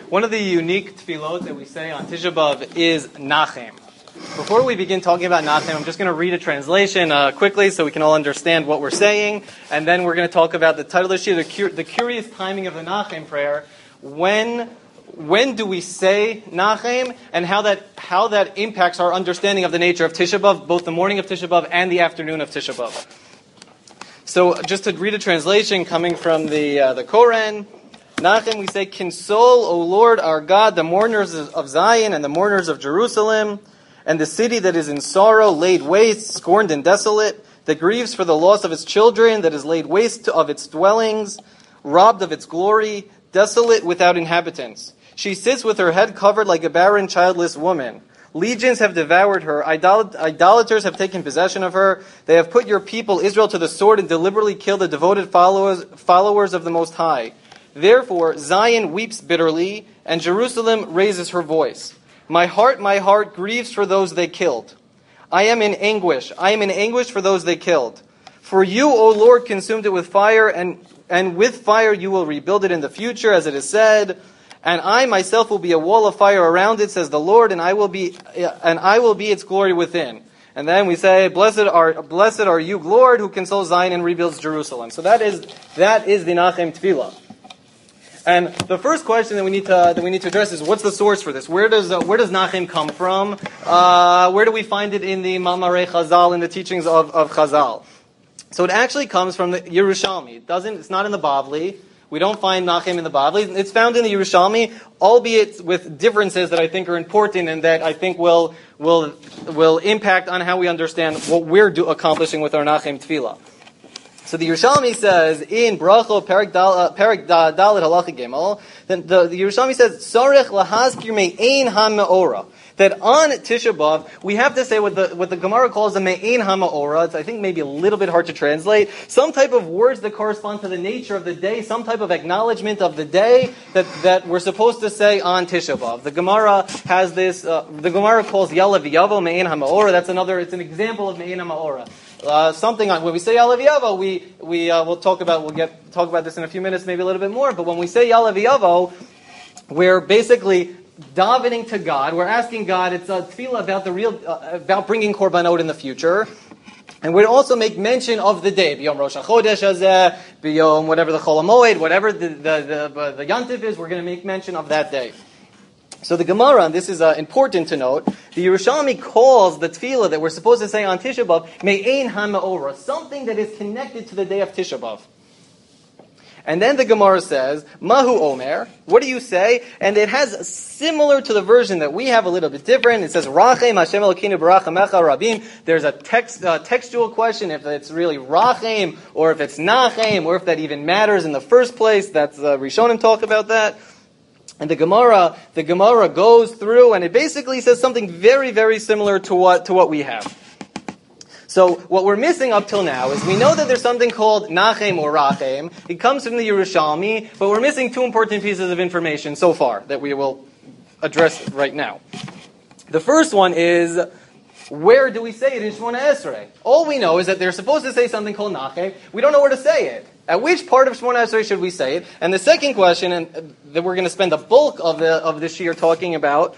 One of the unique tefillot that we say on Tisha B'Av is Nachem. Before we begin talking about Nachem, I'm just going to read a translation quickly so we can all understand what we're saying, and then we're going to talk about the title of the shir, the curious timing of the Nachem prayer. When do we say Nachem, and how that impacts our understanding of the nature of Tisha B'Av, both the morning of Tisha B'Av and the afternoon of Tisha B'Av. So, just to read a translation coming from the Koran. Nachem, we say, console, O Lord our God, the mourners of Zion and the mourners of Jerusalem, and the city that is in sorrow, laid waste, scorned and desolate, that grieves for the loss of its children, that is laid waste of its dwellings, robbed of its glory, desolate without inhabitants. She sits with her head covered like a barren, childless woman. Legions have devoured her. Idolaters have taken possession of her. They have put your people, Israel, to the sword and deliberately killed the devoted followers of the Most High. Therefore, Zion weeps bitterly, and Jerusalem raises her voice. My heart grieves for those they killed. I am in anguish for those they killed. For you, O Lord, consumed it with fire, and with fire you will rebuild it in the future, as it is said. And I myself will be a wall of fire around it, says the Lord, and I will be its glory within. And then we say, Blessed are you, Lord, who consoles Zion and rebuilds Jerusalem. So that is the Nachem Tefillah. And the first question that we need to address is, what's the source for this? Where does Nachem come from? Where do we find it in the Mamarei Chazal, in the teachings of Chazal? So it actually comes from the Yerushalmi. It's not in the Bavli. We don't find Nachem in the Bavli. It's found in the Yerushalmi, albeit with differences that I think are important and that I think will impact on how we understand what we're accomplishing with our Nachem Tefillah. So the Yerushalmi says in Bracho Perek Dalet Halacha Gimel, the Yerushalmi says Sarech lahazkir me'ein ha'me'ora, that on Tisha B'Av we have to say what the Gemara calls a me'ein ha'me'ora. It's, I think, maybe a little bit hard to translate. Some type of words that correspond to the nature of the day, some type of acknowledgement of the day that we're supposed to say on Tisha B'Av. The Gemara has this. The Gemara calls Yalav Yavo me'ein ha'me'ora. That's another. It's an example of me'ein ha'me'ora. When we say Yalav Yavo, we'll talk about this in a few minutes, maybe a little bit more. But when we say Yalav Yavo, we're basically davening to God. We're asking God. It's a tefillah about bringing korbanot in the future, and we'd also make mention of the day, b'yom Rosh Chodesh Hazeh, b'yom whatever the Chol HaMoed, whatever the Yantiv is. We're going to make mention of that day. So the Gemara, and this is important to note, the Yerushalmi calls the tefillah that we're supposed to say on Tisha B'Av me'ein ha'me'ora, something that is connected to the day of Tisha B'Av. And then the Gemara says, Mahu Omer, what do you say? And it has similar to the version that we have, a little bit different. It says, Rachem Hashem Elokeinu B'Rachamecha Rabim. There's a textual question if it's really Rachem, or if it's Nachem, or if that even matters in the first place. That's Rishonim talk about that. And the Gemara goes through, and it basically says something very, very similar to what we have. So what we're missing up till now is we know that there's something called Nachem or Rachem. It comes from the Yerushalmi, but we're missing two important pieces of information so far that we will address right now. The first one is, where do we say it in Shemona Esrei? All we know is that they're supposed to say something called Nachem. We don't know where to say it. At which part of Shemona Esrei should we say it? And the second question, and that we're going to spend the bulk of this year talking about,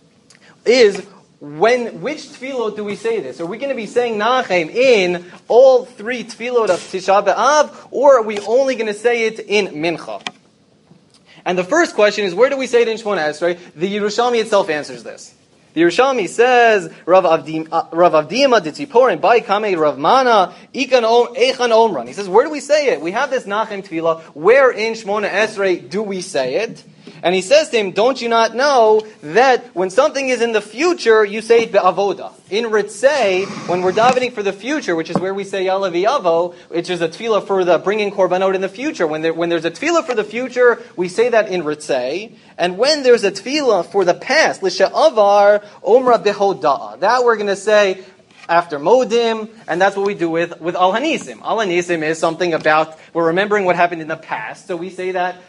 is which tefillot do we say this? Are we going to be saying Nachem in all three tefillot of Tisha B'Av, or are we only going to say it in Mincha? And the first question is, where do we say it in Shemona Esrei? The Yerushalmi itself answers this. The Yerushalmi says, Rav Avdima d'Tziporin Bai Kamei Rav Mana Echan Omran. He says, where do we say it? We have this Nachem Tefillah. Where in Shemona Esrei do we say it? And he says to him, don't you not know that when something is in the future, you say it be'avoda? In Ritzei, when we're davening for the future, which is where we say Yalav Yavo, which is a tefillah for the bringing korbanot in the future. When there's a tefillah for the future, we say that in Ritzei. And when there's a tefillah for the past, L'sha'avar Omra behoda'a, that we're going to say after Modim, and that's what we do with Al Hanisim. Al Hanisim is something about, we're remembering what happened in the past, so we say that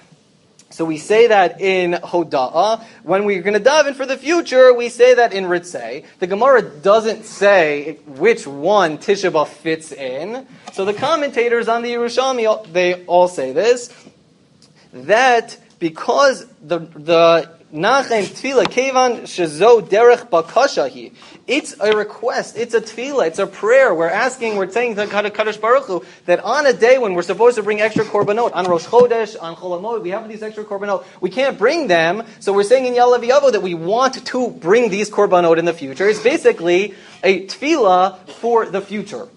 in Hoda'ah. When we're going to daven for the future, we say that in Ritzei. The Gemara doesn't say which one Tisha B'Av fits in. So the commentators on the Yerushalmi, they all say this, that because the Nachem Tefillah Kevan Shezo Derech Bakashahi. It's a request. It's a tefillah. It's a prayer. We're saying to Kadosh Baruch Hu that on a day when we're supposed to bring extra korbanot, on Rosh Chodesh, on Chol HaMoed, we have these extra korbanot. We can't bring them, so we're saying in Ya'aleh V'yavo that we want to bring these korbanot in the future. It's basically a tefillah for the future.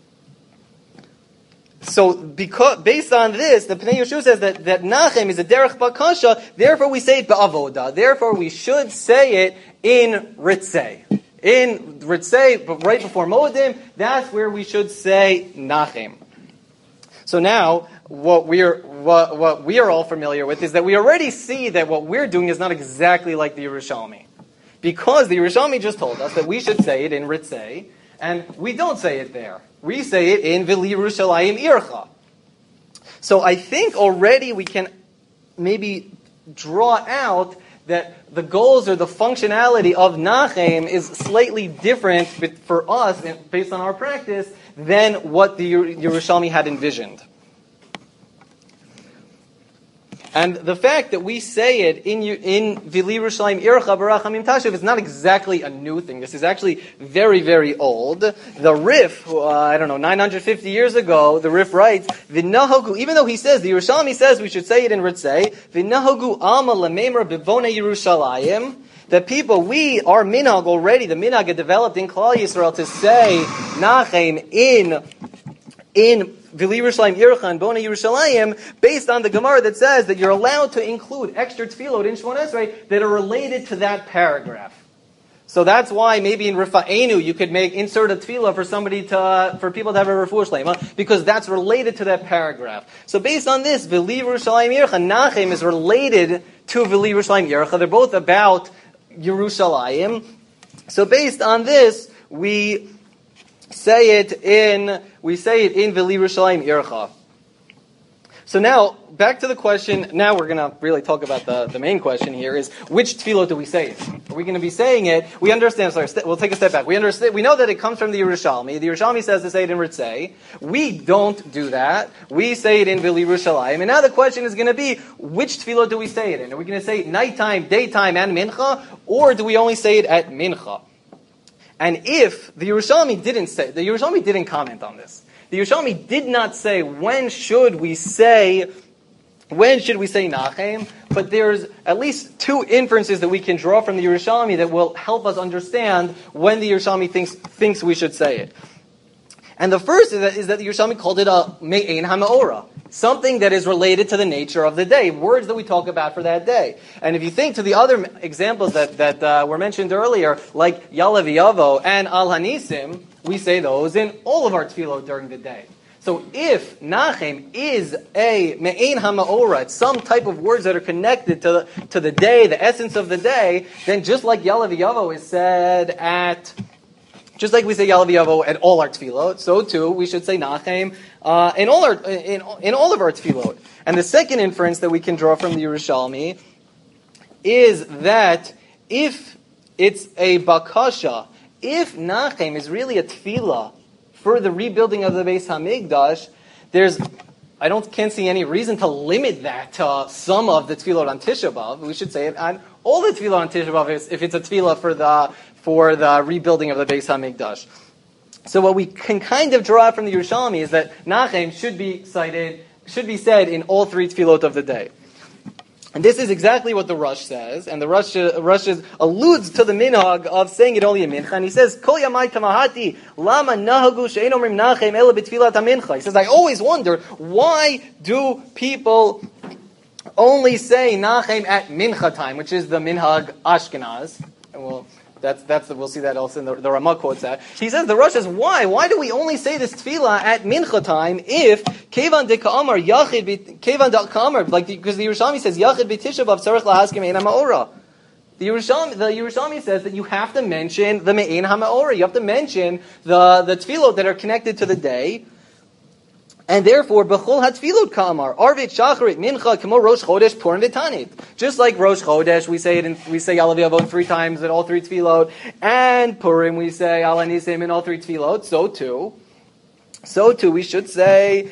So, based on this, the Pnei Yehoshua says that Nachem is a derech bakasha, therefore we say it ba'avoda. Therefore we should say it in Ritzei. In Ritzei, but right before Moedim, that's where we should say Nachem. So now, what we are all familiar with is that we already see that what we're doing is not exactly like the Yerushalmi. Because the Yerushalmi just told us that we should say it in Ritzei, and we don't say it there. We say it in V'li Yerushalayim Ircha. So I think already we can maybe draw out that the goals or the functionality of Nachem is slightly different for us, based on our practice, than what the Yerushalmi had envisioned. And the fact that we say it in V'li Yerushalayim Ircha Barachamim Tashuv is not exactly a new thing. This is actually very, very old. The Rif, 950 years ago, the Rif writes, V'nahogu, even though he says, the Yerushalmi says we should say it in Ritzei, V'nahogu Alma Lememra Bivone Yerushalayim, that people, our minhag already, the minhag had developed in Klal Yisrael to say Nachem in V'li Yerushalayim Ircha and Bona Yerushalayim, based on the Gemara that says that you're allowed to include extra tefillot in Shemona Esrei that are related to that paragraph. So that's why maybe in Rifa'enu you could insert a tefillah for people to have a refuah shleima, because that's related to that paragraph. So based on this, V'li Yerushalayim Ircha, Nachem is related to V'li Yerushalayim Ircha. They're both about Yerushalayim. So based on this, we say it in V'li Yerushalayim Ircha. So now, back to the question, now we're going to really talk about the main question here, is which tefillot do we say it? Are we going to be saying it? We understand, we'll take a step back. We know that it comes from the Yerushalmi. The Yerushalmi says to say it in Ritzei. We don't do that. We say it in V'li Yerushalayim. And now the question is going to be, which tefillot do we say it in? Are we going to say it nighttime, daytime, and mincha? Or do we only say it at mincha? And if the Yerushalmi didn't comment on this. The Yerushalmi did not say when should we say Nachem, but there's at least two inferences that we can draw from the Yerushalmi that will help us understand when the Yerushalmi thinks we should say it. And the first is that the Yerushalmi called it a Me'ein HaMe'ora, something that is related to the nature of the day, words that we talk about for that day. And if you think to the other examples that were mentioned earlier, like Ya'aleh V'yavo and Al Hanisim, we say those in all of our tefillot during the day. So if Nachem is a Me'ein HaMe'ora, it's some type of words that are connected to the day, the essence of the day, then just like Ya'aleh V'yavo is said just like we say Ya'aleh V'yavo at all our tefillot, so too we should say Nachem in all of our tefillot. And the second inference that we can draw from the Yerushalmi is that if it's a bakasha, if Nachem is really a tefillah for the rebuilding of the Beis Hamikdash, can't see any reason to limit that to some of the tefillot on Tisha B'Av. We should say it on all the tefillot on Tisha B'Av if it's a tefillah for the rebuilding of the Beis Hamikdash. So what we can kind of draw out from the Yerushalmi is that Nachem should be said in all three tefillot of the day. And this is exactly what the Rosh says, and the Rosh alludes to the minhag of saying it only in mincha, and he says, Kol yamai tamahati, lama nahagu she'ein omrim Nachem ela b'tfilat hamincha. He says, I always wonder, why do people only say Nachem at mincha time, which is the minhag Ashkenaz? And we'll see that also in the Ramah quotes that. He says, the Rosh says, why? Why do we only say this tefillah at mincha time if kevan de ka'amar yachid kevan de ka'amar, because the Yerushalmi says yachid b'tisha b'av tzarech lahaskim me'ein ha'ma'ora. The Yerushalmi says that you have to mention the me'ein ha'ma'ora. You have to mention the tefillot that are connected to the day. And therefore, b'chol hatfilot ka'amar, arvit shacharit mincha k'mo rosh chodesh purim v'tanit. Just like Rosh Chodesh, we say Ya'aleh V'yavo 3 times in all 3 tefillot, and Purim we say Al Hanisim in all 3 tefillot. So too, so too we should say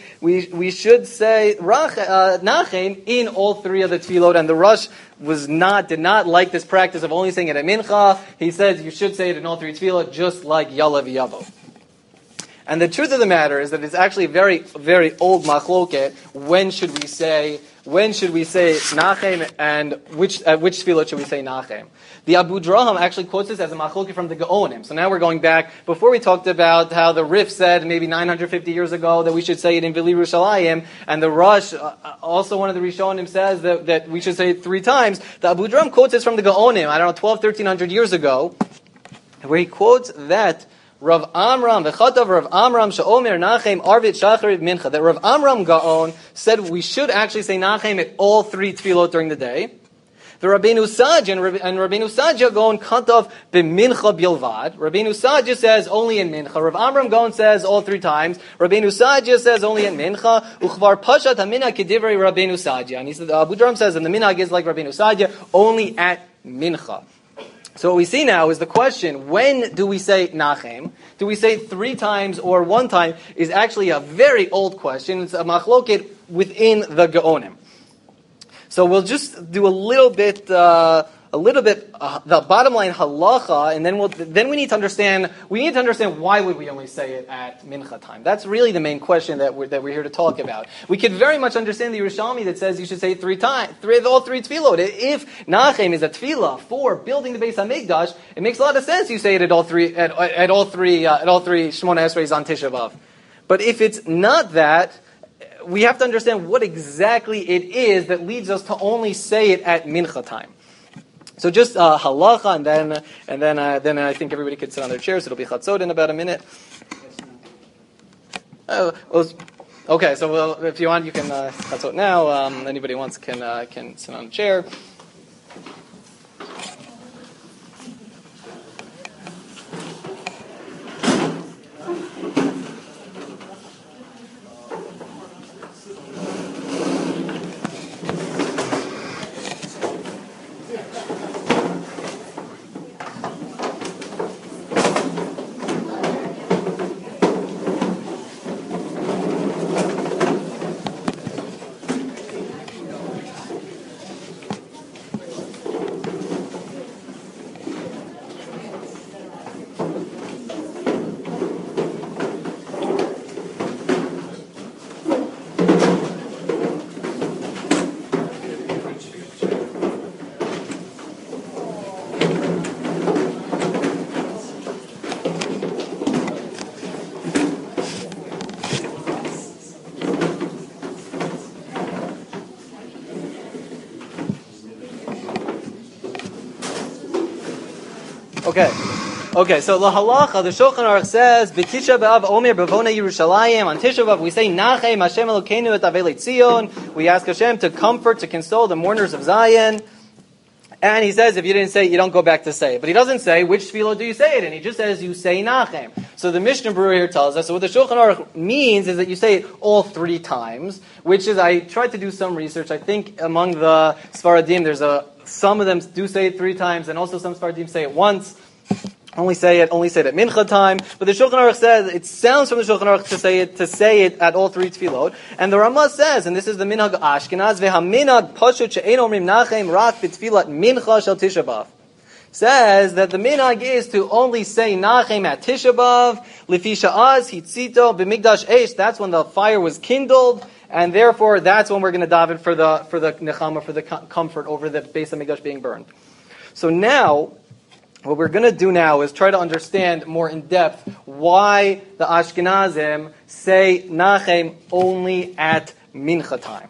Nachem in all three of the tefillot, and the Rosh did not like this practice of only saying it at Mincha. He says you should say it in all three tefillot, just like Yalav Yavo. And the truth of the matter is that it's actually a very, very old machloket. When should we say Nachem, and at which tefillot should we say Nachem? The Abu Draham actually quotes this as a machloket from the Gaonim. So now we're going back. Before we talked about how the Rif said maybe 950 years ago that we should say it in Vili Yerushalayim, and the Rosh, also one of the Rishonim, says that we should say it 3 times. The Abu Draham quotes this from the Gaonim, 1300 years ago, where he quotes that Rav Amram, v'chatav Rav Amram, she'omer Nachem arvit shacharit mincha. That Rav Amram Gaon said we should actually say Nachem at all 3 tefillot during the day. The Rabbeinu Sadja and Rabbeinu Sadja Gaon katav b'mincha bilvad. Rabbeinu Sadja says only in mincha. Rav Amram Gaon says all 3 times. Rabbeinu Sadja says only in mincha. Uchvar pashat hamina kedivrei Rabbeinu Sadja. And he said, Abu Draham says, and the minhag is like Rabbeinu Sadja, only at mincha. So what we see now is the question, when do we say Nachem? Do we say 3 times or 1 time? Is actually a very old question. It's a machloket within the Gaonim. So we'll just do a little bit the bottom line halacha, and then we need to understand why would we only say it at mincha time. That's really the main question that we're here to talk about. We could very much understand the Yerushalmi that says you should say it 3 times, all 3 tefillot. If Nachem is a tefillah for building the Beis Hamikdash, it makes a lot of sense you say it at all three Shmona Esrei on Tisha B'Av. But if it's not that, we have to understand what exactly it is that leads us to only say it at mincha time. So just halacha, and then I think everybody could sit on their chairs. It'll be chatzot in about a minute. Okay, so if you want, you can chatzot now. Anybody wants can sit on a chair. Okay, so la halacha, the Shulchan Aruch says, B'tisha b'av omer b'vona Yerushalayim. On Tisha b'av we say, Nachem Hashem Elokeinu et Avelei Tzion. We ask Hashem to comfort, to console the mourners of Zion. And he says, if you didn't say it, you don't go back to say it. But he doesn't say, which tefillah do you say it in? He just says, you say Nachem. So the Mishnah Berurah here tells us, so what the Shulchan Aruch means is that you say it all 3 times, which is, I tried to do some research. I think among the Sfaradim, some of them do say it 3 times, and also some Sfaradim say it once. Only say it at mincha time. But the Shulchan Aruch says, it sounds from the Shulchan Aruch to say it at all 3 tefillot. And the Ramah says, and this is the minhag Ashkenaz, ve'haminhag pashut she'ein omrim nachem rak b'tfilat mincha shel Tisha B'av. Says that the minhag is to only say nachem at Tisha B'av, lifi sha'az hitzito b'migdash eish. That's when the fire was kindled, and therefore that's when we're going to daven for the nechama, for the comfort over the Beis Hamikdash being burned. So now, what we're going to do now is try to understand more in depth why the Ashkenazim say Nachem only at mincha time.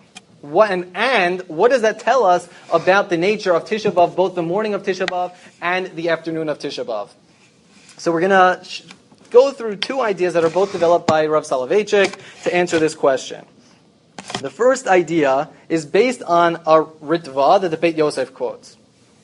And what does that tell us about the nature of Tisha B'Av, both the morning of Tisha B'Av and the afternoon of Tisha B'Av? So we're going to go through 2 ideas that are both developed by Rav Soloveitchik to answer this question. The first idea is based on a Ritva that the Beit Yosef quotes.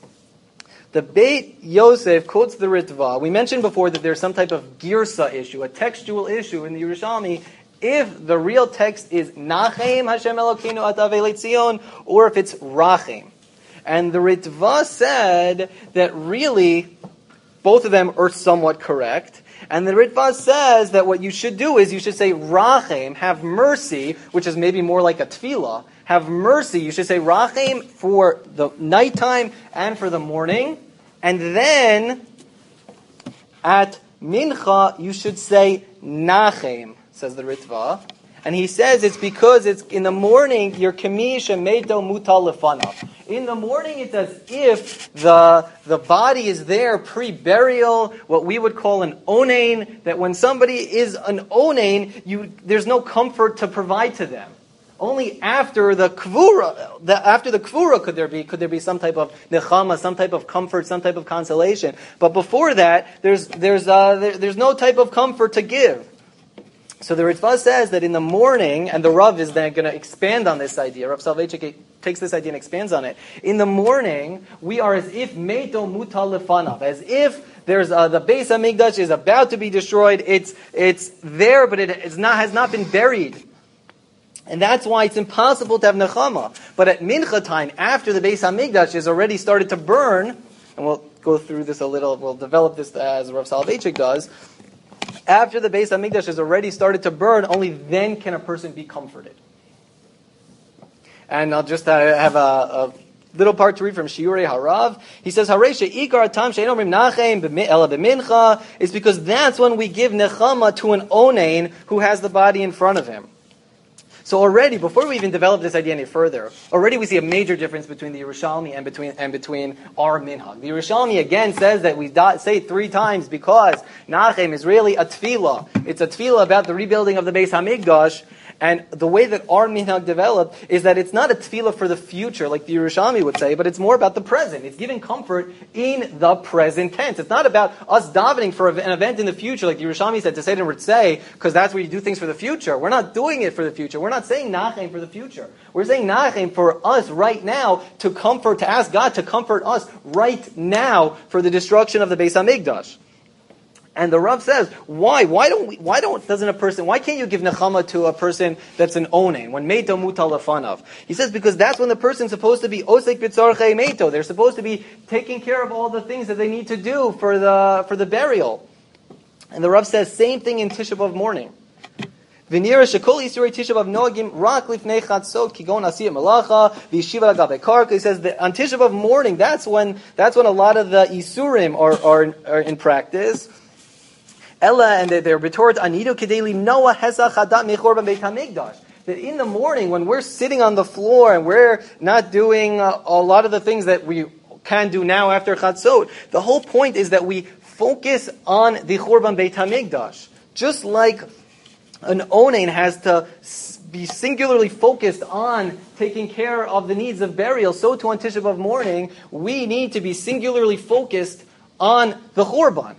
The Beit Yosef quotes the Ritva. We mentioned before that there's some type of girsa issue, a textual issue in the Yerushalmi, if the real text is Nachem Hashem Elokeinu et Avelei Tzion, or if it's Rachem. And the Ritva said that really both of them are somewhat correct, And the Ritva says that what you should do is you should say Rachem, have mercy, which is maybe more like a tefillah. Have mercy. You should say Rachem for the nighttime and for the morning. And then at Mincha, you should say Nachem, says the Ritva. And he says it's because it's in the morning, your kemi shemeto mutal lefanav. In the morning, it's as if the body is there pre-burial, what we would call an onain, that when somebody is an onain, there's no comfort to provide to them. Only after the kvura could there be some type of nechama, some type of comfort, some type of consolation. But before that, there's no type of comfort to give. So the Ritva says that in the morning, and the Rav is then going to expand on this idea. Rav Soloveitchik takes this idea and expands on it. In the morning, we are as if meito mutal lefanav, as if there's the Beis Hamikdash is about to be destroyed. It's there, but it has not been buried. And that's why it's impossible to have nechama. But at mincha time, after the Beis Hamikdash is already started to burn, and we'll go through this a little, we'll develop this as Rav Soloveitchik does. After the Beis Hamikdash has already started to burn, only then can a person be comforted. And I'll just have a little part to read from Shiurei Harav. He says, "Haresha ikar tam she'en omrim nachem ela b'mincha," is because that's when we give nechama to an onain who has the body in front of him. So already, before we even develop this idea any further, already we see a major difference between the Yerushalmi and between our minhag. The Yerushalmi again says that we say 3 times because Nachem is really a tefillah. It's a tefillah about the rebuilding of the Beis Hamikdash. And the way that our minhag developed is that it's not a tefillah for the future, like the Yerushalmi would say, but it's more about the present. It's giving comfort in the present tense. It's not about us davening for an event in the future, like the Yerushalmi said, to say it in Ritzei, because that's where you do things for the future. We're not doing it for the future. We're not saying Nachem for the future. We're saying Nachem for us right now to comfort, to ask God to comfort us right now for the destruction of the Beis Hamikdash. And the Rav says, why can't you give nechama to a person that's an onain, when meito mutal lefanav? He says, because that's when the person's supposed to be osek b'tzorchei meito. They're supposed to be taking care of all the things that they need to do for the burial. And the Rav says, same thing in Tisha B'Av morning. V'nira shekol isurei Tisha B'Av noagim rak lifnei chatzot kigon asiyat malacha v'yeshiva lagabe karka. He says that on Tisha B'Av morning, that's when a lot of the isurim are in practice. Ella, and they're retort anido kedeli noah hezach hadat mechorban beit hamikdash. That in the morning, when we're sitting on the floor and we're not doing a lot of the things that we can do now after chatzot, the whole point is that we focus on the chorban beit hamikdash. Just like an onain has to be singularly focused on taking care of the needs of burial, so too on Tisha B'Av morning, we need to be singularly focused on the chorban.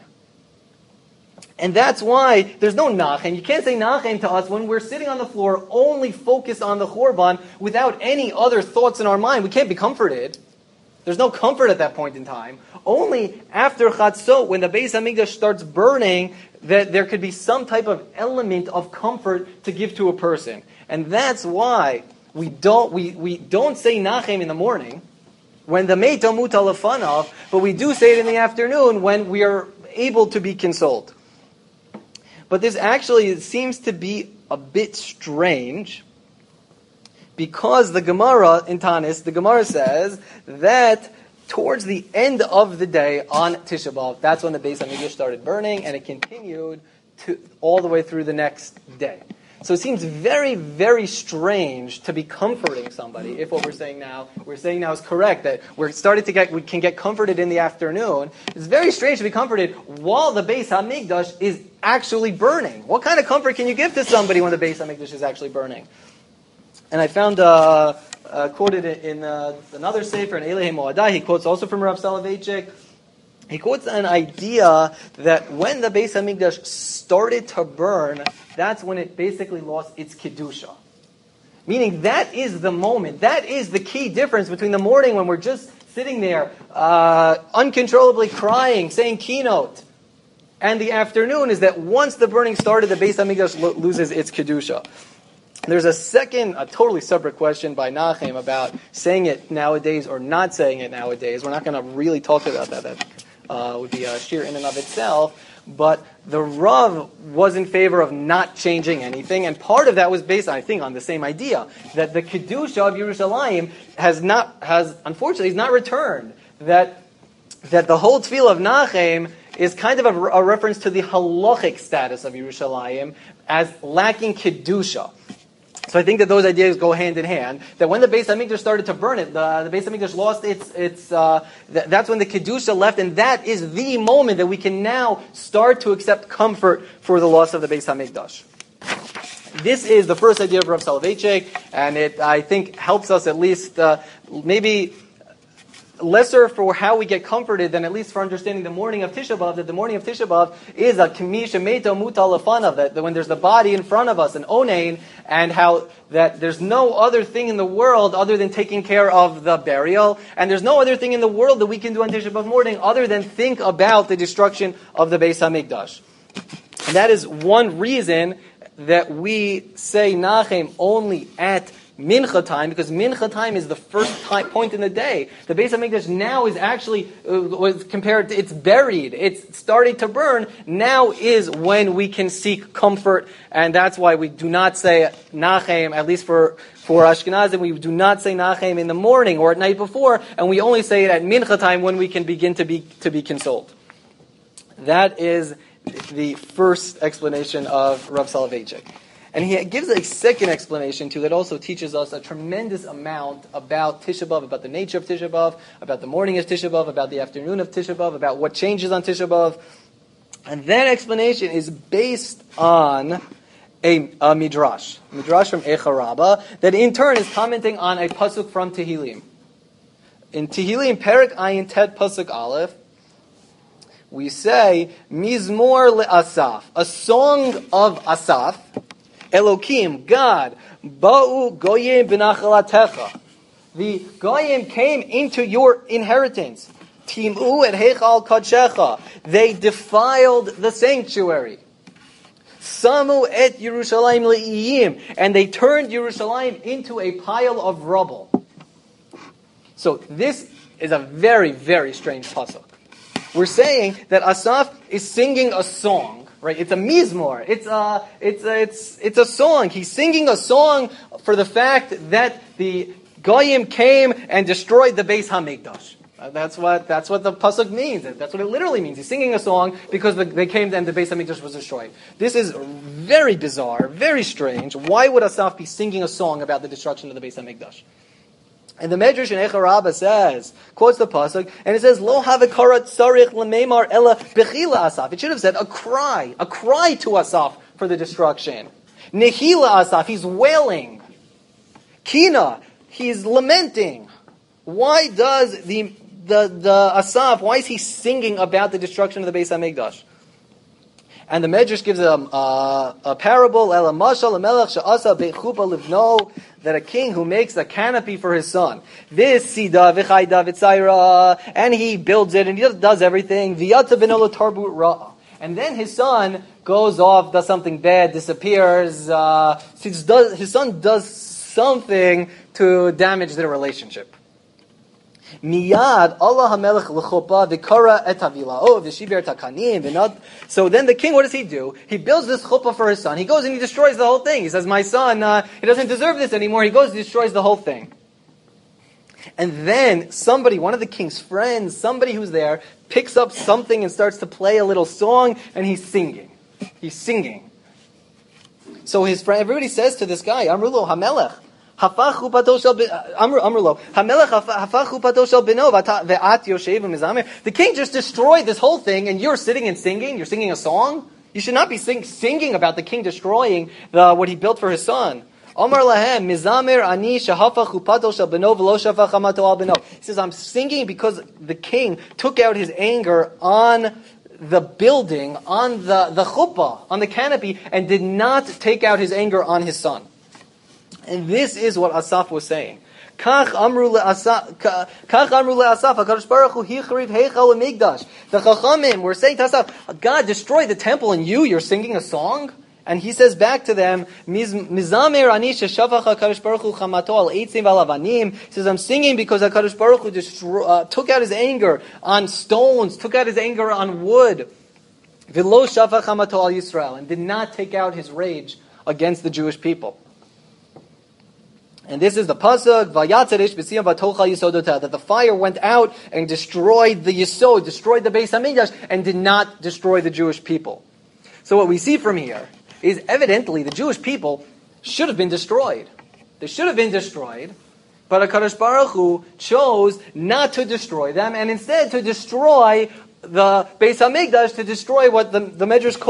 And that's why there's no nachem. You can't say nachem to us when we're sitting on the floor, only focused on the chorban, without any other thoughts in our mind. We can't be comforted. There's no comfort at that point in time. Only after chatzot, when the Beis Hamikdash starts burning, that there could be some type of element of comfort to give to a person. And that's why we don't say nachem in the morning, when the meito mutal lefanav, but we do say it in the afternoon when we are able to be consoled. But this actually seems to be a bit strange, because the Gemara in Tanis, the Gemara says that towards the end of the day on Tisha B'Av, that's when the Beis Hamikdash started burning, and it continued all the way through the next day. So it seems very, very strange to be comforting somebody if what we're saying now is correct, that we can get comforted in the afternoon. It's very strange to be comforted while the Beis Hamikdash is actually burning. What kind of comfort can you give to somebody when the Beis Hamikdash is actually burning? And I found quoted in another sefer, in Elehei Moadai, he quotes also from Rav Soloveitchik. He quotes an idea that when the Beis Hamikdash started to burn, that's when it basically lost its kedusha. Meaning that is the moment, that is the key difference between the morning when we're just sitting there uncontrollably crying, saying keynote, and the afternoon is that once the burning started, the Beis Hamikdash loses its kedusha. There's a totally separate question by Nachem about saying it nowadays or not saying it nowadays. We're not going to really talk about that would be a shir in and of itself. But the Rav was in favor of not changing anything, and part of that was based, I think, on the same idea that the kedusha of Yerushalayim has unfortunately not returned. That the whole tefillah of Nachem is kind of a reference to the halachic status of Yerushalayim as lacking kedusha. So I think that those ideas go hand in hand. That when the Beis Hamikdash started to burn it, the Beis Hamikdash lost its. That's when the kedusha left, and that is the moment that we can now start to accept comfort for the loss of the Beis Hamikdash. This is the first idea of Rav Soloveitchik, and it, I think, helps us at least maybe lesser for how we get comforted than at least for understanding the morning of Tisha B'Av, that the morning of Tisha B'Av is a k'mi shemeto mutal lefanav, that when there's the body in front of us, an onein, and how that there's no other thing in the world other than taking care of the burial, and there's no other thing in the world that we can do on Tisha B'Av morning other than think about the destruction of the Beis HaMikdash. And that is one reason that we say Nachem only at Mincha time, because Mincha time is the first point in the day. The Beis HaMikdash now is actually, was compared to, it's buried, it's starting to burn. Now is when we can seek comfort, and that's why we do not say Nachem, at least for Ashkenazim, we do not say Nachem in the morning or at night before, and we only say it at Mincha time when we can begin to be consoled. That is the first explanation of Rav Soloveitchik. And he gives a second explanation too that also teaches us a tremendous amount about Tisha B'Av, about the nature of Tisha B'Av, about the morning of Tisha B'Av, about the afternoon of Tisha B'Av, about what changes on Tisha B'Av. And that explanation is based on a midrash from Eicha Rabbah, that in turn is commenting on a pasuk from Tehillim. In Tehillim, Perek Ayin Tet Pasuk Aleph, we say Mizmor le'asaf, a song of Asaf. Elokim, God, Ba'u Goyim b'nachalatecha. The Goyim came into your inheritance. Tim'u et heichal kadshecha. They defiled the sanctuary. Samu et Yerushalayim le'iyim. And they turned Yerushalayim into a pile of rubble. So this is a very, very strange pasuk. We're saying that Asaf is singing a song. Right, it's a mizmor. It's a song. He's singing a song for the fact that the Goyim came and destroyed the Beis HaMikdash. That's what the pasuk means. That's what it literally means. He's singing a song because they came and the Beis HaMikdash was destroyed. This is very bizarre, very strange. Why would Asaf be singing a song about the destruction of the Beis HaMikdash? And the Medrash in Eicha Rabbah says, quotes the pasuk, and it says, "Lo havikarat sarich lemeimar ella bechila Asaf." It should have said a cry to Asaf for the destruction. Nehila Asaf, he's wailing. Kina, he's lamenting. Why does the Asaf? Why is he singing about the destruction of the Beis HaMikdash? And the Medrash gives a parable, Ela mashal lemelech she'asa bechupa livno, that a king who makes a canopy for his son, this sida v'chayda v'tzayra, and he builds it and he does everything, v'yata b'no l'tarbut ra'a, and then his son goes off, does something bad, disappears. His son does something to damage their relationship. Miyad Allah HaMelech l'chuppah v'kara et havila'o v'shiber takanim v'nad. So then the king, what does he do? He builds this chuppah for his son. He goes and he destroys the whole thing. He says, my son, he doesn't deserve this anymore. He goes and destroys the whole thing. And then somebody, one of the king's friends, somebody who's there, picks up something and starts to play a little song, and he's singing. He's singing. So his friend, everybody says to this guy, Amrulo HaMelech, the king just destroyed this whole thing, and you're sitting and singing. You're singing a song. You should not be singing about the king destroying what he built for his son. He says, I'm singing because the king took out his anger on the building, on the chuppah, on the canopy, and did not take out his anger on his son. And this is what Asaf was saying. The Chachamim were saying to Asaf, God destroyed the temple and you're singing a song? And he says back to them, Mizamer ani sheshavach HaKadosh Baruch Hu chamato al eitzim v'al avanim. He says, I'm singing because HaKadosh Baruch Hu took out his anger on stones, took out his anger on wood. V'lo shavach chamato al Yisrael, and did not take out his rage against the Jewish people. And this is the pasuk, Vayatzeresh b'siyam v'tocha yisodotah, that the fire went out and destroyed the Yisod, destroyed the Beis HaMikdash, and did not destroy the Jewish people. So what we see from here is evidently the Jewish people should have been destroyed. They should have been destroyed, but HaKadosh Baruch Hu chose not to destroy them, and instead to destroy the Beis HaMikdash, to destroy what the Medrash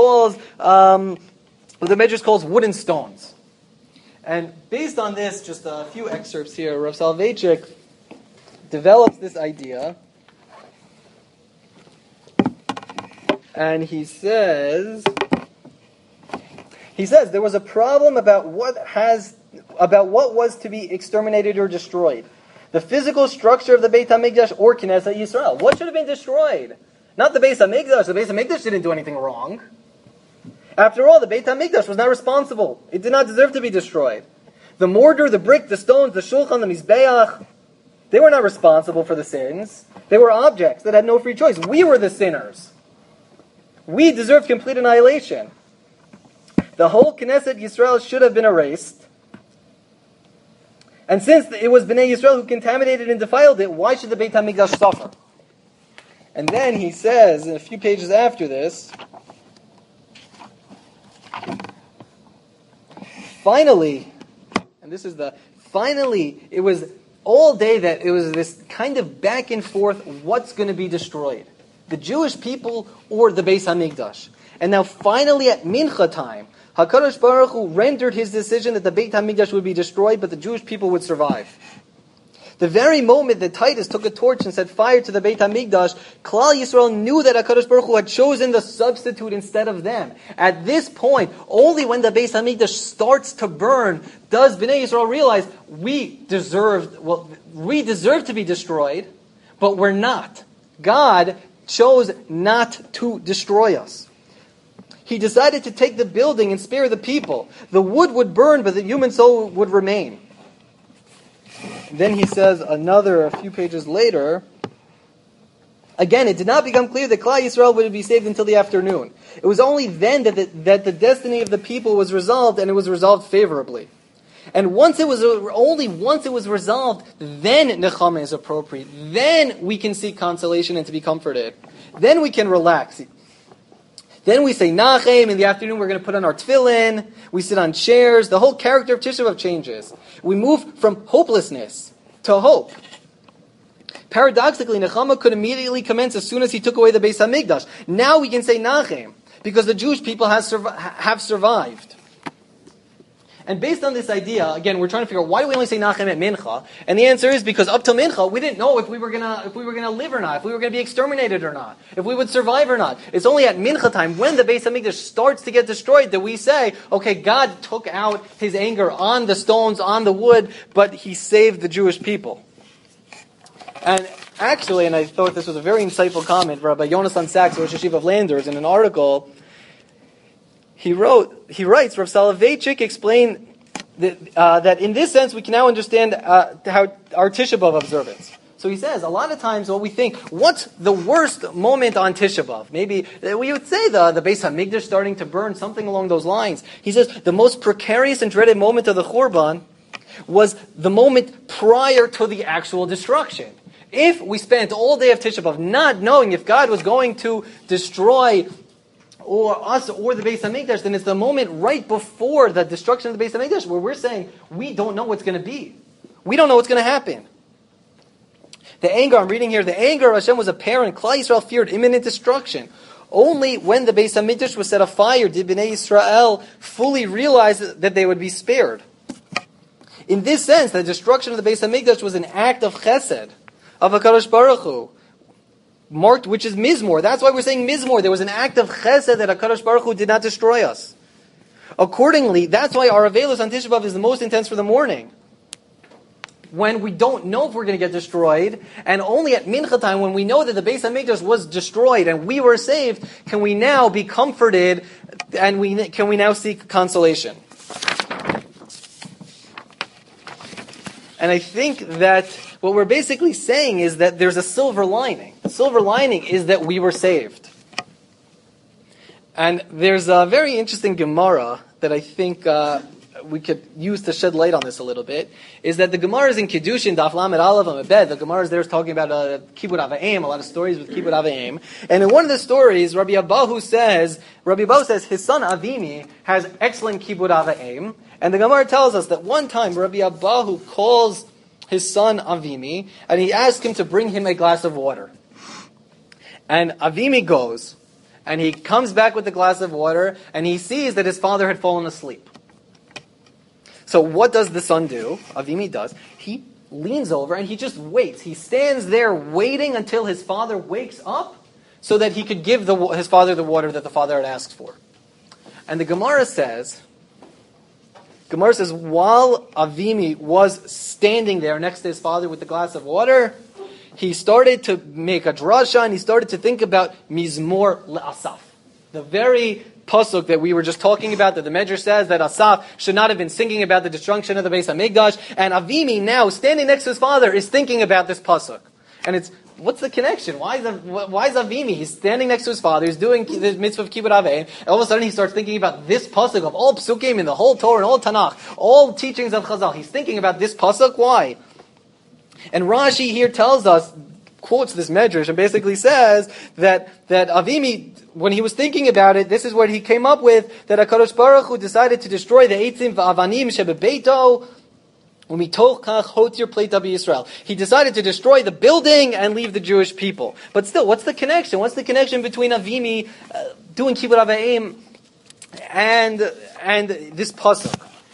calls wooden stones. And based on this, just a few excerpts here, Rav Soloveitchik develops this idea, and he says there was a problem about what was to be exterminated or destroyed. The physical structure of the Beit HaMikdash or Knesset Yisrael. What should have been destroyed? Not the Beit HaMikdash. The Beit HaMikdash didn't do anything wrong. After all, the Beit HaMikdash was not responsible. It did not deserve to be destroyed. The mortar, the brick, the stones, the shulchan, the mizbeach, they were not responsible for the sins. They were objects that had no free choice. We were the sinners. We deserved complete annihilation. The whole Knesset Yisrael should have been erased. And since it was Bnei Yisrael who contaminated and defiled it, why should the Beit HaMikdash suffer? And then he says, in a few pages after this, finally, it was all day that it was this kind of back and forth, what's going to be destroyed? The Jewish people or the Beis HaMikdash? And now finally at Mincha time, HaKadosh Baruch Hu rendered his decision that the Beit HaMikdash would be destroyed, but the Jewish people would survive. The very moment that Titus took a torch and set fire to the Beit HaMikdash, Klal Yisrael knew that HaKadosh Baruch Hu had chosen the substitute instead of them. At this point, only when the Beit HaMikdash starts to burn, does Bnei Yisrael realize we deserve to be destroyed, but we're not. God chose not to destroy us. He decided to take the building and spare the people. The wood would burn, but the human soul would remain. Then he says a few pages later, again, it did not become clear that Klal Yisrael would be saved until the afternoon. It was only then that the destiny of the people was resolved, and it was resolved favorably. And once it was resolved, then Nechama is appropriate. Then we can seek consolation and to be comforted. Then we can relax. Then we say Nachem. In the afternoon, we're going to put on our tefillin. We sit on chairs. The whole character of Tisha B'Av changes. We move from hopelessness to hope. Paradoxically, Nechama could immediately commence as soon as he took away the Beis HaMikdash. Now we can say Nachem, because the Jewish people have survived. And based on this idea, again, we're trying to figure out why do we only say Nachem at Mincha? And the answer is because up till Mincha, we didn't know if we were gonna live or not, if we were gonna be exterminated or not, if we would survive or not. It's only at Mincha time, when the Beis HaMikdash starts to get destroyed, that we say, okay, God took out his anger on the stones, on the wood, but he saved the Jewish people. And actually, and I thought this was a very insightful comment, Rabbi Yonasan Sachs, Rosh Hashiva of Landers, in an article, he writes, Rav Soloveitchik explained that in this sense we can now understand how our Tisha B'Av observance. So he says, a lot of times what we think, what's the worst moment on Tisha B'Av? Maybe we would say the Beis HaMikdash starting to burn, something along those lines. He says, the most precarious and dreaded moment of the Churban was the moment prior to the actual destruction. If we spent all day of Tisha B'Av not knowing if God was going to destroy or us, or the Beis HaMikdash, then it's the moment right before the destruction of the Beis HaMikdash where we're saying, we don't know what's going to be. We don't know what's going to happen. The anger, I'm reading here, the anger of Hashem was apparent. Klal Yisrael feared imminent destruction. Only when the Beis HaMikdash was set afire did Bnei Yisrael fully realize that they would be spared. In this sense, the destruction of the Beis HaMikdash was an act of chesed, of HaKadosh Baruch Hu, marked, which is Mizmor. That's why we're saying Mizmor. There was an act of chesed that HaKadosh Baruch Hu did not destroy us. Accordingly, that's why our Avelos on Tisha B'Av is the most intense for the morning, when we don't know if we're going to get destroyed, and only at Mincha time, when we know that the Beis HaMikdash was destroyed and we were saved, can we now be comforted And can we now seek consolation? And I think that what we're basically saying is that there's a silver lining. The silver lining is that we were saved. And there's a very interesting Gemara that I think we could use to shed light on this a little bit, is that the Gemara is in Kiddushin, Daf Lamed Aleph Amabed. The Gemara is there talking about Kibbud Avayim, a lot of stories with Kibbud Avayim. And in one of the stories, Rabbi Abahu says his son Avimi has excellent Kibbud Avayim. And the Gemara tells us that one time Rabbi Abahu calls his son Avimi, and he asks him to bring him a glass of water. And Avimi goes, and he comes back with the glass of water, and he sees that his father had fallen asleep. So what does the son do? Avimi does. He leans over and he just waits. He stands there waiting until his father wakes up so that he could give his father the water that the father had asked for. And the Gemara says, while Avimi was standing there next to his father with the glass of water, he started to make a drasha and he started to think about Mizmor LeAsaf. The very pasuk that we were just talking about, that the Medrash says that Asaf should not have been singing about the destruction of the Beis HaMikdash, and Avimi now, standing next to his father, is thinking about this pasuk. And what's the connection? Why is Avimi? He's standing next to his father, he's doing the mitzvah of Kibbud Avayim, and all of a sudden he starts thinking about this pasuk of all psukim in the whole Torah and all Tanakh, all teachings of Chazal. He's thinking about this pasuk. Why? And Rashi here tells us, quotes this Medrash, and basically says that Avimi, when he was thinking about it, this is what he came up with, that HaKadosh Baruch Hu decided to destroy the Eitzim v'Avanim shebebeito u'mitoch kach hotir pleita b'Yisrael. He decided to destroy the building and leave the Jewish people. But still, what's the connection? What's the connection between Avimi doing Kibbud Avayim and this pasuk?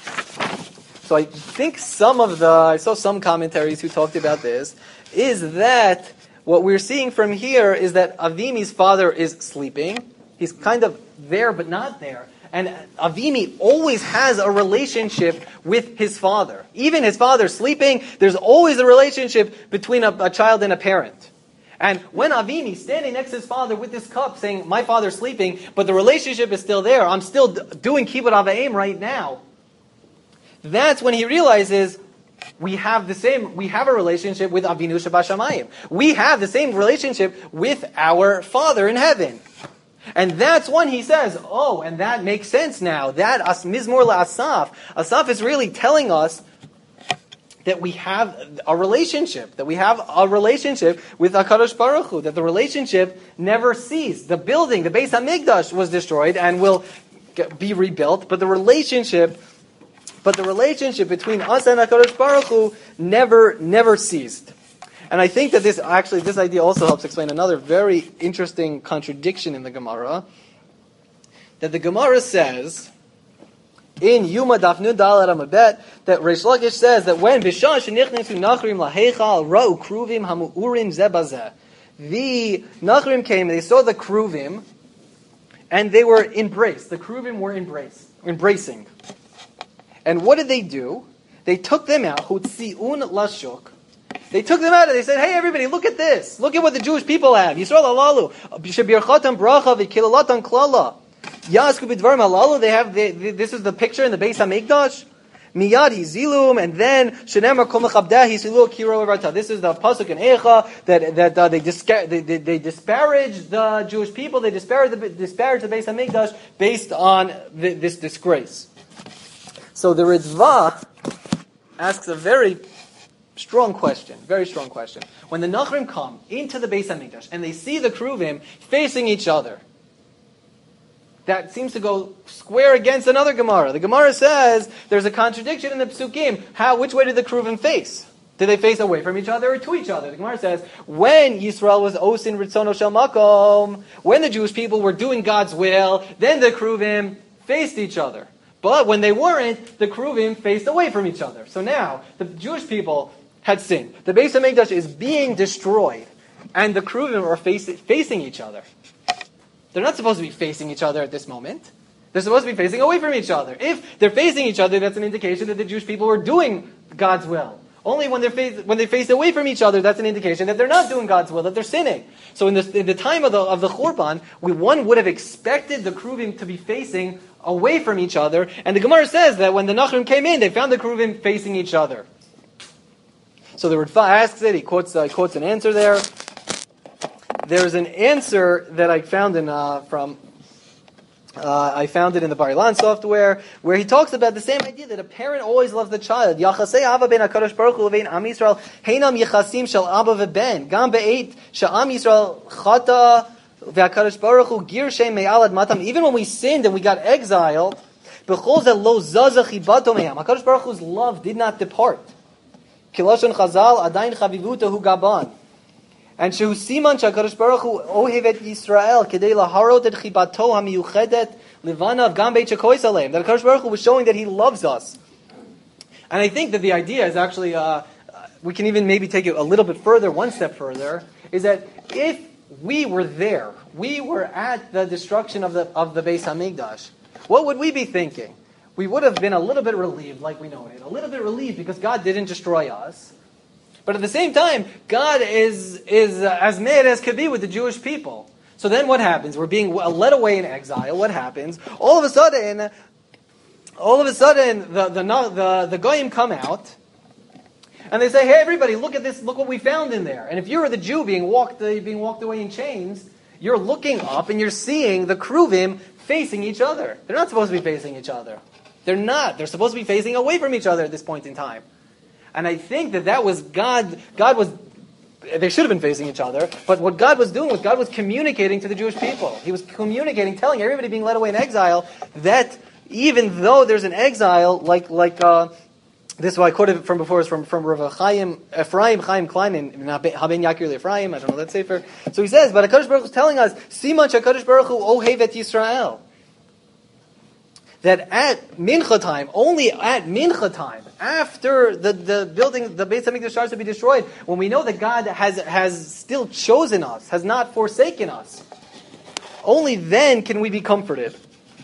So I think I saw some commentaries who talked about this, is that what we're seeing from here is that Avimi's father is sleeping. He's kind of there but not there. And Avimi always has a relationship with his father. Even his father sleeping, there's always a relationship between a child and a parent. And when Avimi standing next to his father with this cup saying, my father's sleeping, but the relationship is still there, I'm still doing Kibbud Avayim right now, that's when he realizes we have a relationship with Avinu Shebashamayim. We have the same relationship with our Father in heaven. And that's when he says, oh, and that makes sense now. That Mizmor LaAsaf. Asaf is really telling us that we have a relationship. That we have a relationship with HaKadosh Baruch Hu. That the relationship never ceased. The building, the Beis HaMikdash was destroyed and will be rebuilt. But the relationship between us and HaKadosh Baruch Hu never ceased. And I think that this idea also helps explain another very interesting contradiction in the Gemara. That the Gemara says, in Yuma Daf Nun Daled Amabet, that Reish Lakish says that when Bishan shenichnesu nachrim laheichal ra'u kruvim hamu'urim zeh bazeh. The nachrim came, they saw the kruvim, and they were embraced. The kruvim were embracing. And what did they do? They took them out. Hutziun lashuk. They took them out and they said, hey everybody, look at this. Look at what the Jewish people have. Yisrael alalu. Shebirchatan bracha v'kilalatan klala. Yasku b'dvarim alalu. They have, this is the picture in the Beis HaMikdash. Miyad hizilum, and then shenemar kol mechabdeh hisilu kiro v'rata. This is the pasuk in Eicha that they disparage the Jewish people. They disparage the Beis HaMikdash based on this disgrace. So the Ritva asks a very strong question. When the Nachrim come into the Beis HaMikdash and they see the Kruvim facing each other, that seems to go square against another Gemara. The Gemara says there's a contradiction in the Psukim. Which way did the Kruvim face? Did they face away from each other or to each other? The Gemara says, when Yisrael was osin ritzono shel makom, when the Jewish people were doing God's will, then the Kruvim faced each other. But when they weren't, the Kruvim faced away from each other. So now, the Jewish people had sinned. The Beis HaMikdash is being destroyed. And the Kruvim are facing each other. They're not supposed to be facing each other at this moment. They're supposed to be facing away from each other. If they're facing each other, that's an indication that the Jewish people were doing God's will. Only when they face away from each other, that's an indication that they're not doing God's will, that they're sinning. So in the time of the Churban, one would have expected the Kruvim to be facing away from each other, and the Gemara says that when the Nachrim came in, they found the Kruvim facing each other. So the Ritva asks it, he quotes an answer there. There's an answer that I found I found it in the Bar Ilan software, where he talks about the same idea that a parent always loves the child. Yachasei Ava ben HaKadosh Baruch Hu levein Am Yisrael heinam yichasim shel Abba v'ben. Gam be'eit she'Am Yisrael chata v'HaKadosh Baruch Hu girshem me'al admatam. Even when we sinned and we got exiled, b'chol zeh lo zaza chibato me'am. HaKadosh Baruch Hu's love did not depart. Kilashon Chazal adayin chavivuta hu gaban. And shehu siman shakadosh baruch hu ohevet Yisrael kedei laharot et chibato hamiyuchedet livanav gam beit shekois aleim. That HaKadosh Baruch Hu was showing that He loves us. And I think that the idea is actually, we can even maybe take it a little bit further, one step further, is that if we were there, we were at the destruction of the Beis Hamikdash, what would we be thinking? We would have been a little bit relieved, like we know it, a little bit relieved because God didn't destroy us. But at the same time, God is as mad as could be with the Jewish people. So then what happens? We're being led away in exile. What happens? All of a sudden, the Goyim come out, and they say, "Hey, everybody, look at this! Look what we found in there." And if you're the Jew being walked away in chains, you're looking up and you're seeing the Kruvim facing each other. They're not supposed to be facing each other. They're not. They're supposed to be facing away from each other at this point in time. And I think that was God. They should have been facing each other, but what God was doing was God was communicating to the Jewish people. He was communicating, telling everybody being led away in exile that even though there's an exile, like this is what I quoted from before, is from Rav Chaim Ephraim Klein in Haben Yakir Ephraim. I don't know that sefer. So he says, but HaKadosh Baruch Hu is telling us, Siman HaKadosh Baruch Hu ohevet Yisrael. That at Mincha time, only at Mincha time, after the building, the Beis Hamikdash starts to be destroyed, when we know that God has still chosen us, has not forsaken us, only then can we be comforted.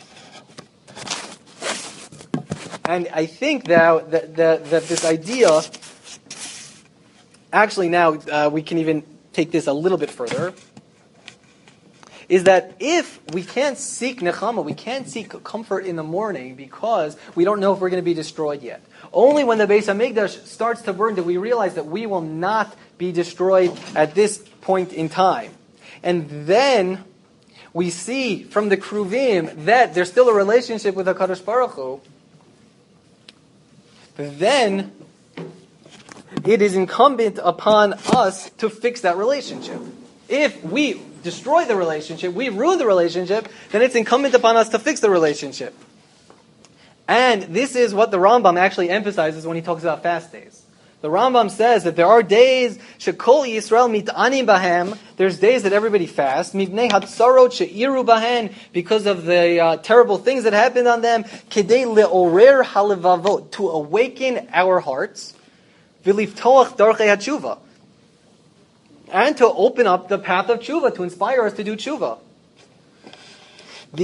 And I think that this idea, actually now we can even take this a little bit further, is that if we can't seek nechama, we can't seek comfort in the morning because we don't know if we're going to be destroyed yet. Only when the Beis Hamikdash starts to burn do we realize that we will not be destroyed at this point in time. And then we see from the Kruvim that there's still a relationship with HaKadosh Baruch Hu. Then it is incumbent upon us to fix that relationship. If we destroy the relationship, we ruin the relationship, then it's incumbent upon us to fix the relationship. And this is what the Rambam actually emphasizes when he talks about fast days. The Rambam says that there are days, shekol Yisrael mit'anim bahem, there's days that everybody fasts, mivnei hatzarot she'iru bahen, because of the terrible things that happened on them, kedei le'orer halevavot, to awaken our hearts, v'liftoach darchei hatshuva, and to open up the path of tshuva, to inspire us to do tshuva. And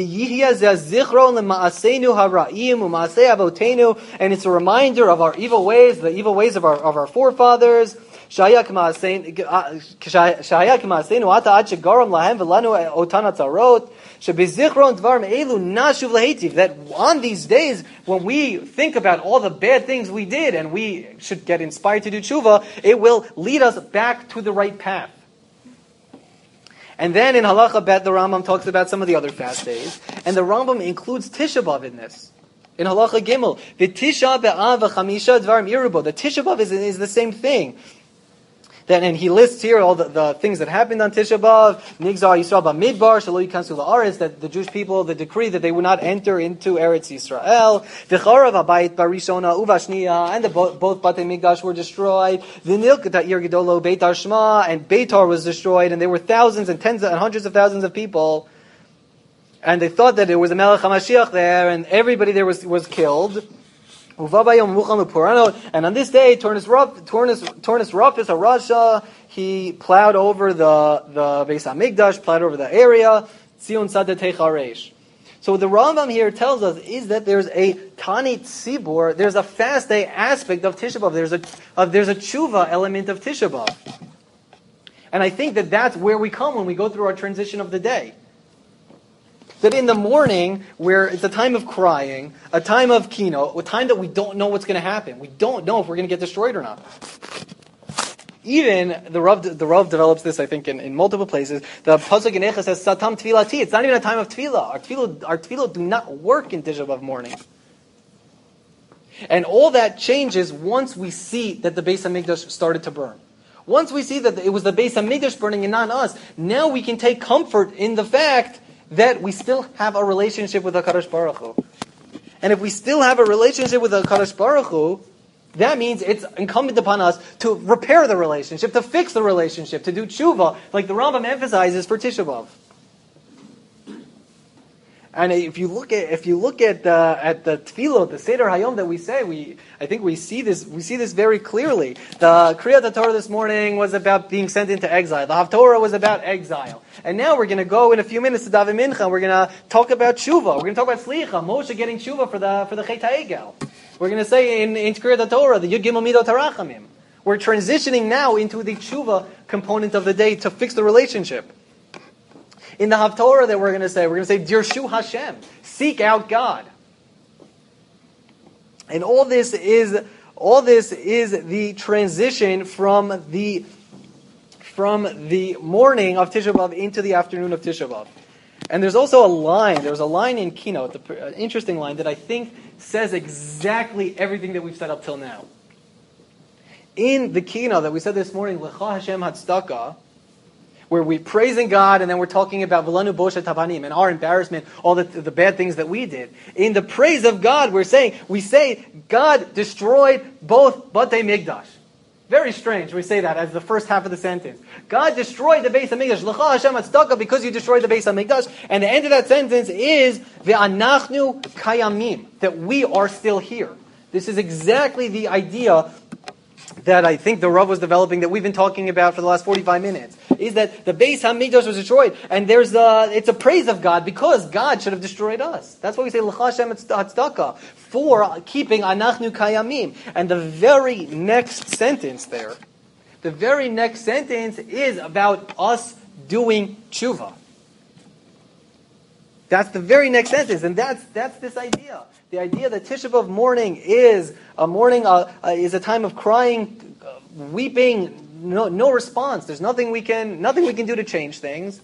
it's a reminder of our evil ways, the evil ways of our forefathers. That on these days, when we think about all the bad things we did and we should get inspired to do tshuva, it will lead us back to the right path. And then in Halacha Bet, the Rambam talks about some of the other fast days, and the Rambam includes Tisha B'Av in this. In Halacha Gimel, V'Tisha B'Av V'Chamisha Dvarim Yerubo. The Tisha B'Av is the same thing. And he lists here all the things that happened on Tisha B'Av. Nigzar Yisrael B'Midbar Shelo Yikansu La'aretz, that the Jewish people, the decree that they would not enter into Eretz Yisrael. V'Charav Habayit Barishona Uvashniya, and both Batei Mikdash were destroyed. V'Nilkat Ir Gedolo Beitar Shema, and Beitar was destroyed, and there were thousands and tens and hundreds of thousands of people. And they thought that there was a Melech HaMashiach there, and everybody there was killed. And on this day, Turnus Rufus, a Rasha, he plowed over the Beis HaMikdash, plowed over the area. Tzion Sadet Techaresh. So what the Rambam here tells us is that there's a Tanit Tzibur, there's a fast day aspect of Tisha B'Av, there's a tshuva element of Tisha B'Av. And I think that that's where we come when we go through our transition of the day. That in the morning, where it's a time of crying, a time of kino, a time that we don't know what's going to happen. We don't know if we're going to get destroyed or not. Even the Rav develops this, I think, in multiple places. The pasuk in Eicha says, "Satam tefilati." It's not even a time of tefillah. Our tefillah do not work in Tisha B'Av morning. And all that changes once we see that the Beis Hamikdash started to burn. Once we see that it was the Beis Hamikdash burning and not us, now we can take comfort in the fact that we still have a relationship with HaKadosh Baruch Hu. And if we still have a relationship with HaKadosh Baruch Hu, that means it's incumbent upon us to repair the relationship, to fix the relationship, to do tshuva, like the Rambam emphasizes for Tisha B'Av. And if you look at the tefillot, the Seder Hayom that we say, I think we see this very clearly. The Kriyat Torah this morning was about being sent into exile. The Haftorah was about exile. And now we're going to go in a few minutes to Daven Mincha. We're going to talk about tshuva. We're going to talk about Slicha, Moshe getting tshuva for the Chet HaEgel. We're going to say in Kriyat Torah, the Yud Gimel Midot HaRachamim. We're transitioning now into the tshuva component of the day to fix the relationship. In the Haftorah that we're going to say, Dirshu Hashem, seek out God. And all this is the transition from the morning of Tisha B'Av into the afternoon of Tisha B'Av. And there's also a line in Keynote, an interesting line that I think says exactly everything that we've said up till now. In the Keynote that we said this morning, Lecha Hashem Hatzdaka, where we're praising God and then we're talking about V'lanu Boshet Habanim and our embarrassment, all the bad things that we did. In the praise of God, we say God destroyed both Batei Migdash. Very strange we say that as the first half of the sentence. God destroyed the Beis HaMikdash. L'cha Hashem Hatzdaka, because you destroyed the Beis HaMikdash. And the end of that sentence is Ve'anachnu Kayamim, that we are still here. This is exactly the idea that I think the Rav was developing, that we've been talking about for the last 45 minutes, is that the Beis HaMikdash was destroyed, and it's a praise of God, because God should have destroyed us. That's why we say, L'cha Hashem Hatzdaka, for keeping Anachnu Kayamim. And the very next sentence is about us doing tshuva. That's the very next sentence, and that's this idea. The idea that Tisha B'Av morning is a time of crying, weeping, no response. There's nothing we can do to change things.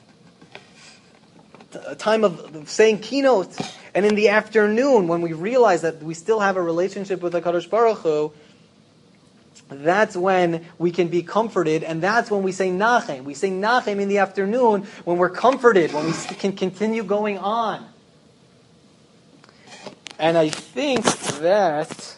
A time of saying keynote, and in the afternoon when we realize that we still have a relationship with HaKadosh Baruch Hu, that's when we can be comforted, and that's when we say Nachem. We say Nachem in the afternoon when we're comforted, when we can continue going on. And I think that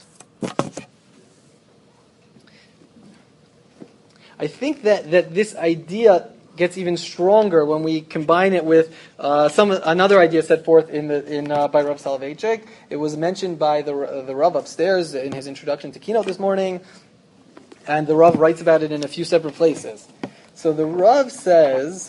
this idea gets even stronger when we combine it with another idea set forth by Rav Soloveitchik. It was mentioned by the Rav upstairs in his introduction to Keynote this morning, and the Rav writes about it in a few separate places. So the Rav says,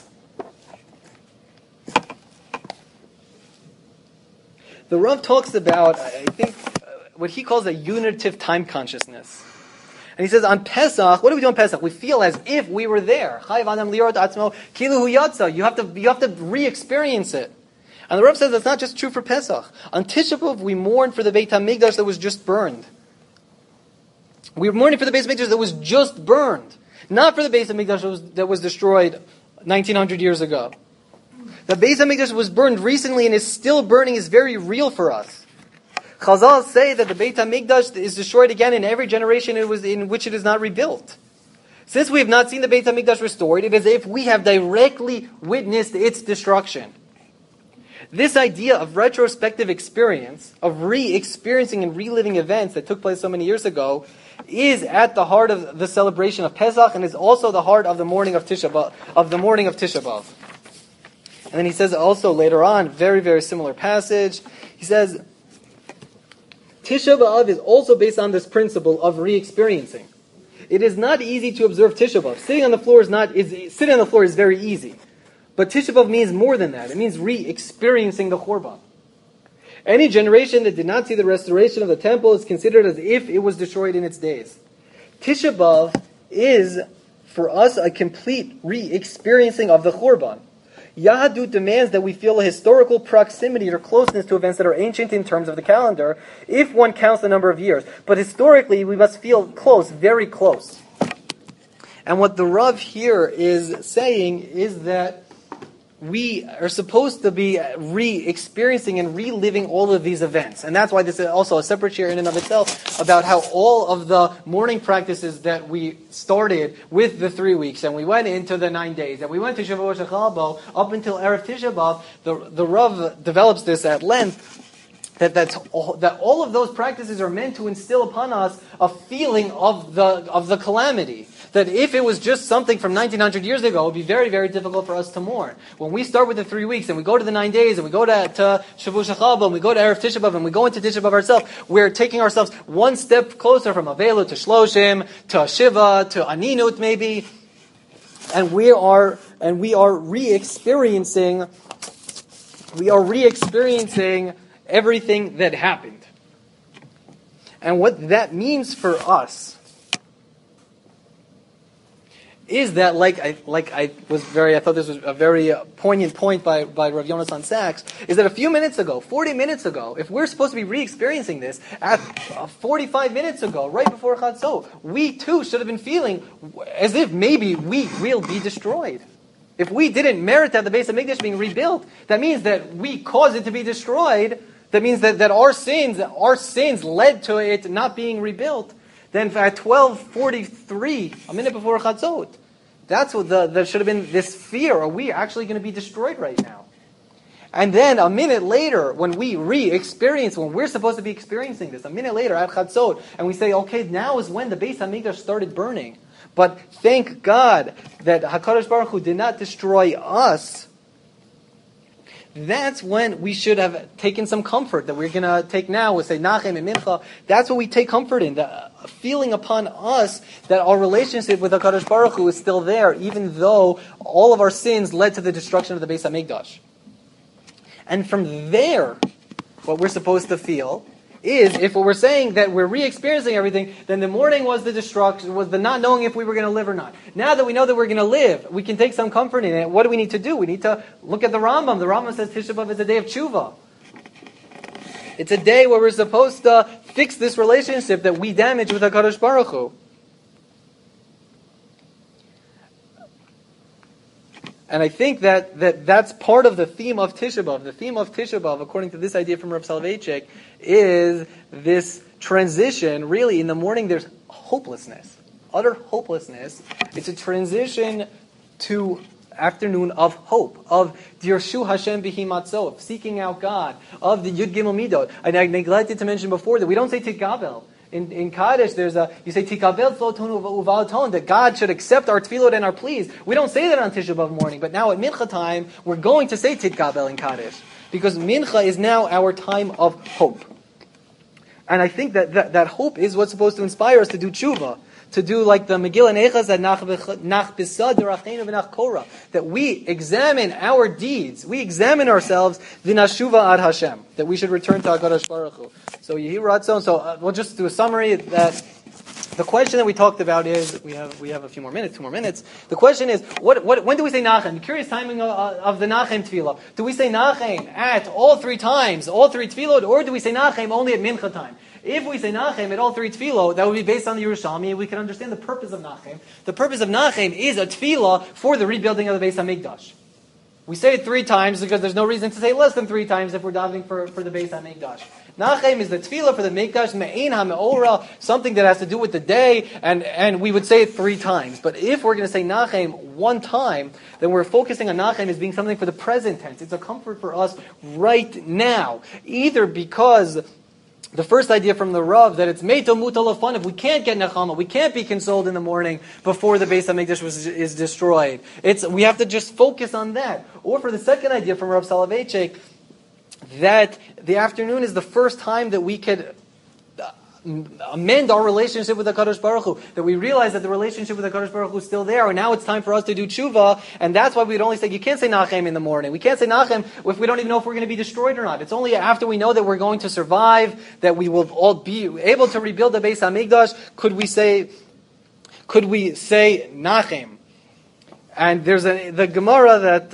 the Rav talks about, I think, what he calls a unitive time consciousness. And he says, on Pesach, what do we do on Pesach? We feel as if we were there. You have to re-experience it. And the Rav says that's not just true for Pesach. On Tisha B'Av, we mourn for the Beit HaMikdash that was just burned. We were mourning for the Beit HaMikdash that was just burned. Not for the Beit HaMikdash that was destroyed 1900 years ago. The Beit HaMikdash was burned recently and is still burning, is very real for us. Chazal say that the Beit HaMikdash is destroyed again in every generation in which it is not rebuilt. Since we have not seen the Beit HaMikdash restored, it is as if we have directly witnessed its destruction. This idea of retrospective experience, of re-experiencing and reliving events that took place so many years ago, is at the heart of the celebration of Pesach, and is also the heart of the morning of Tisha B'Av. And then he says also later on, very, very similar passage, he says, Tisha B'Av is also based on this principle of re-experiencing. It is not easy to observe Tisha B'Av. Sitting on the floor is very easy. But Tisha B'Av means more than that. It means re-experiencing the Churban. Any generation that did not see the restoration of the temple is considered as if it was destroyed in its days. Tisha B'Av is, for us, a complete re-experiencing of the Churban. Yahadut demands that we feel a historical proximity or closeness to events that are ancient in terms of the calendar, if one counts the number of years. But historically, we must feel close, very close. And what the Rav here is saying is that we are supposed to be re-experiencing and reliving all of these events. And that's why this is also a separate share in and of itself about how all of the morning practices that we started with the 3 weeks, and we went into the 9 days, and we went to Shavuot Shechalbo up until Erev Tisha B'Av, the Rav develops this at length, that all of those practices are meant to instill upon us a feeling of the calamity. That if it was just something from 1900 years ago, it would be very, very difficult for us to mourn. When we start with the 3 weeks, and we go to the 9 days, and we go to Shavuot Shechalbo, and we go to Erev Tisha B'Av, and we go into Tisha B'Av ourselves, we're taking ourselves one step closer from Avelu to Shloshim, to Shiva, to Aninut maybe, and we are re-experiencing everything that happened. And what that means for us is that, I thought this was a very poignant point by Rav Yonasan Sachs, is that a few minutes ago, 40 minutes ago, if we're supposed to be re-experiencing this at 45 minutes ago, right before Chatzot, we too should have been feeling as if maybe we will be destroyed. If we didn't merit to have the Beis HaMikdash being rebuilt, that means that we caused it to be destroyed. That means that our sins led to it not being rebuilt. Then at 12:43, a minute before Chatzot, that's what there should have been this fear. Are we actually going to be destroyed right now? And then a minute later, when we re-experience, when we're supposed to be experiencing this, a minute later at Chatzot, and we say, okay, now is when the Beis HaMikdash started burning. But thank God that HaKadosh Baruch Hu did not destroy us. That's when we should have taken some comfort that we're going to take now. We'll say Nachem and Mincha. That's what we take comfort in. The feeling upon us that our relationship with HaKadosh Baruch Hu is still there, even though all of our sins led to the destruction of the Beis HaMikdash. And from there, what we're supposed to feel is, if we're saying that we're re-experiencing everything, then the morning was the destruction, was the not knowing if we were going to live or not. Now that we know that we're going to live, we can take some comfort in it. What do we need to do? We need to look at the Rambam. The Rambam says Tisha B'Av is a day of tshuva. It's a day where we're supposed to fix this relationship that we damaged with HaKadosh Baruch Hu. And I think that's part of the theme of Tisha B'Av. The theme of Tisha B'Av, according to this idea from Rav Soloveitchik, is this transition. Really, in the morning there's hopelessness, utter hopelessness. It's a transition to afternoon of hope, of Dirshu Hashem B'hi Matzot, of seeking out God, of the Yud Gimel Midot. And I neglected to mention before that we don't say Tikabel. In Kaddish, you say Tikabel Tzlotonu Uval Ton, that God should accept our tefillot and our pleas. We don't say that on Tisha B'Av morning, but now at Mincha time, we're going to say Tikabel in Kaddish. Because Mincha is now our time of hope. And I think that hope is what's supposed to inspire us to do tshuva. To do like the Megillah Nechaz nach Bisad Derachenu v'nach Korah, that we examine our deeds, we examine ourselves, v'nashuva ad Hashem, that we should return to HaKadosh Baruch Hu. So Yehi Ratzon. So we'll just do a summary. That the question that we talked about is, we have a few more minutes, 2 more minutes. The question is, when do we say Nachem? The curious timing of the Nachem Tefillah. Do we say Nachem at all 3 times, all 3 Tefillot, or do we say Nachem only at Mincha time? If we say Nachem at all 3 tefillah, that would be based on the Yerushalmi, and we can understand the purpose of Nachem. The purpose of Nachem is a tefillah for the rebuilding of the Beis HaMikdash. We say it 3 times because there's no reason to say less than 3 times if we're davening for the Beis HaMikdash. Nachem is the tefillah for the Mikdash, me'ein ha'me'ora, something that has to do with the day, and we would say it 3 times. But if we're going to say Nachem 1 time, then we're focusing on Nachem as being something for the present tense. It's a comfort for us right now. Either because the first idea from the Rav, that it's meito mutal lefanav, if we can't get nechama, we can't be consoled in the morning before the Beis HaMikdash is destroyed. We have to just focus on that. Or for the second idea from Rav Soloveitchik, that the afternoon is the first time that we could amend our relationship with the HaKadosh Baruch Hu, that we realize that the relationship with the HaKadosh Baruch Hu is still there, and now it's time for us to do tshuva, and that's why we'd only say, you can't say Nachem in the morning. We can't say Nachem if we don't even know if we're going to be destroyed or not. It's only after we know that we're going to survive, that we will all be able to rebuild the Beis HaMikdash, could we say Nachem. And there's the Gemara that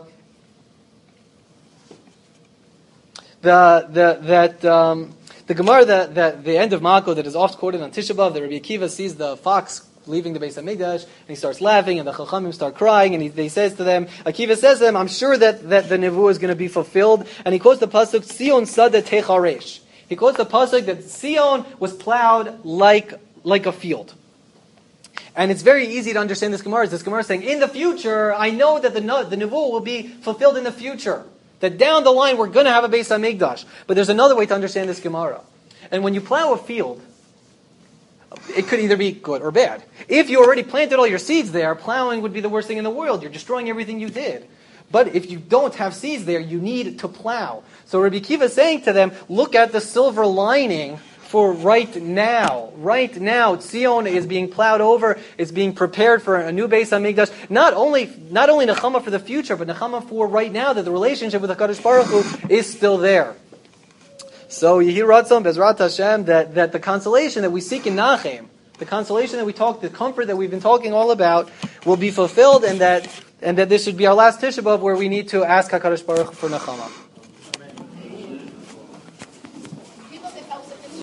the Gemara that the end of Mako that is oft quoted on Tisha B'Av, that Rabbi Akiva sees the fox leaving the Beis HaMikdash, and he starts laughing, and the Chachamim start crying, and he says to them, Akiva says to them, I'm sure that the Nevuah is going to be fulfilled, and he quotes the pasuk, Sion Sada Techaresh. He quotes the pasuk that Sion was plowed like a field. And it's very easy to understand this Gemara. This Gemara is saying, in the future, I know that the Nevuah will be fulfilled in the future. That down the line, we're going to have a Beis HaMikdash. But there's another way to understand this Gemara. And when you plow a field, it could either be good or bad. If you already planted all your seeds there, plowing would be the worst thing in the world. You're destroying everything you did. But if you don't have seeds there, you need to plow. So Rabbi Akiva is saying to them, look at the silver lining for right now. Right now, Tzion is being plowed over, it's being prepared for a new Beis HaMikdash. Not only Nechama for the future, but Nechama for right now, that the relationship with HaKadosh Baruch Hu is still there. So Yehi Ratzon Bezrat Hashem, that the consolation that we seek in Nachem, the consolation that we talk, the comfort that we've been talking all about, will be fulfilled, and that this should be our last Tisha B'Av where we need to ask HaKadosh Baruch Hu for Nechama.